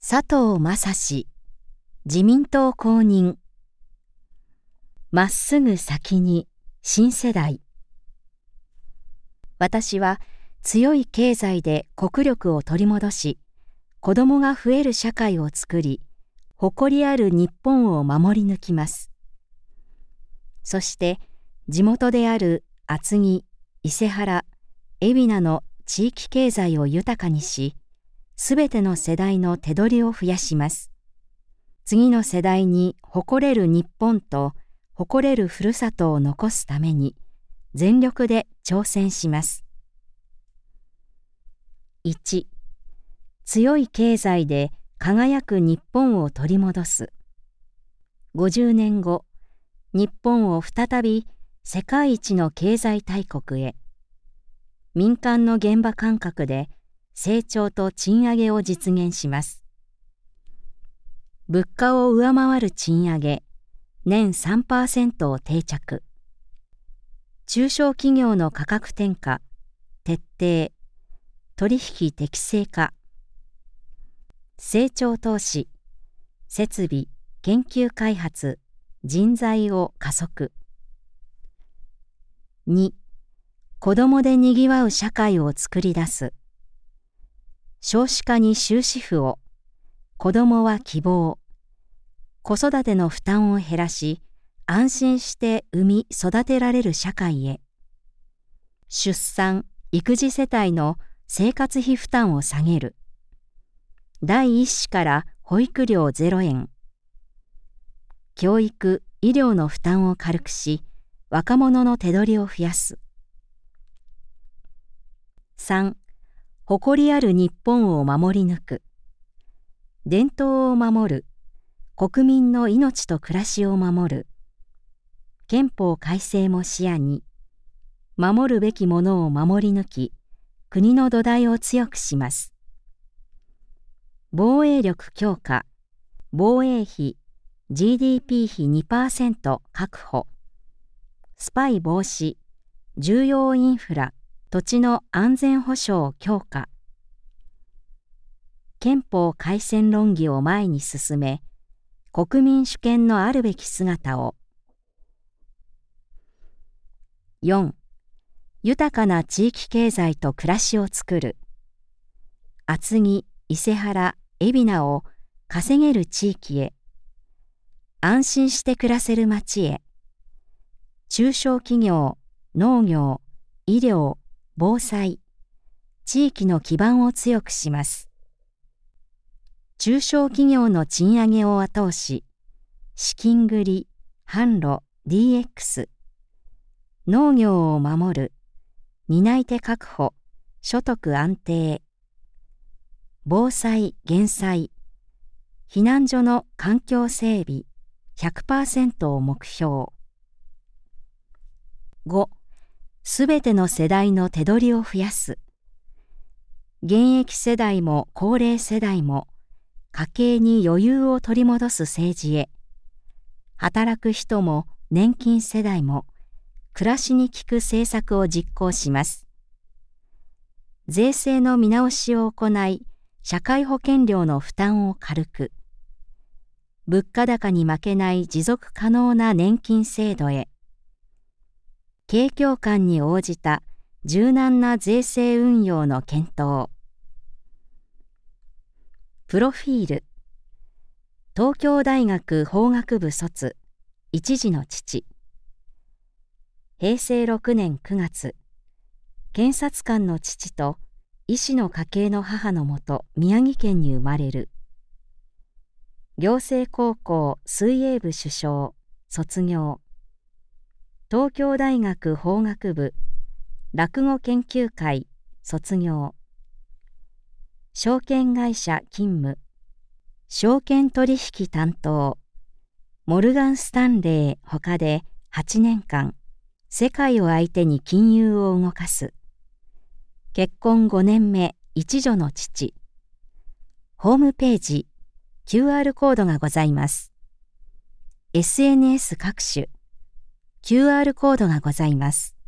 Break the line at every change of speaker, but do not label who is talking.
佐藤正史、自民党公認。まっすぐ先に新世代。私は強い経済で国力を取り戻し、子どもが増える社会を作り、誇りある日本を守り抜きます。そして地元である厚木、伊勢原、海老名の地域経済を豊かにし、すべての世代の手取りを増やします。次の世代に誇れる日本と誇れるふるさとを残すために全力で挑戦します。1. 強い経済で輝く日本を取り戻す。50年後、日本を再び世界一の経済大国へ。民間の現場感覚で成長と賃上げを実現します。物価を上回る賃上げ、年 3% を定着。中小企業の価格転嫁、徹底、取引適正化。成長投資、設備、研究開発、人材を加速。2. 子どもでにぎわう社会を作り出す。少子化に終止符を、子どもは希望。子育ての負担を減らし、安心して産み育てられる社会へ。出産・育児世帯の生活費負担を下げる。第一子から保育料0円。教育・医療の負担を軽くし、若者の手取りを増やす。3. 誇りある日本を守り抜く。伝統を守る。国民の命と暮らしを守る。憲法改正も視野に、守るべきものを守り抜き、国の土台を強くします。防衛力強化、防衛費、GDP 比 2% 確保。スパイ防止、重要インフラ、土地の安全保障強化。憲法改正論議を前に進め、国民主権のあるべき姿を。4. 豊かな地域経済と暮らしをつくる。厚木、伊勢原、海老名を稼げる地域へ。安心して暮らせる街へ。中小企業、農業、医療、防災、地域の基盤を強くします。中小企業の賃上げを後押し、資金繰り、販路、DX、農業を守る、担い手確保、所得安定、防災・減災、避難所の環境整備、100% を目標。5. すべての世代の手取りを増やす。現役世代も高齢世代も家計に余裕を取り戻す政治へ。働く人も年金世代も暮らしに効く政策を実行します。税制の見直しを行い、社会保険料の負担を軽く。物価高に負けない持続可能な年金制度へ。景況感に応じた柔軟な税制運用の検討。プロフィール。東京大学法学部卒、一児の父。平成6年9月、検察官の父と医師の家系の母のもと宮城県に生まれる。行政高校水泳部主将、卒業。東京大学法学部落語研究会卒業。証券会社勤務。証券取引担当。モルガン・スタンレー他で8年間、世界を相手に金融を動かす。結婚5年目、一女の父。ホームページ、QR コードがございます。SNS 各種。QR コードがございます。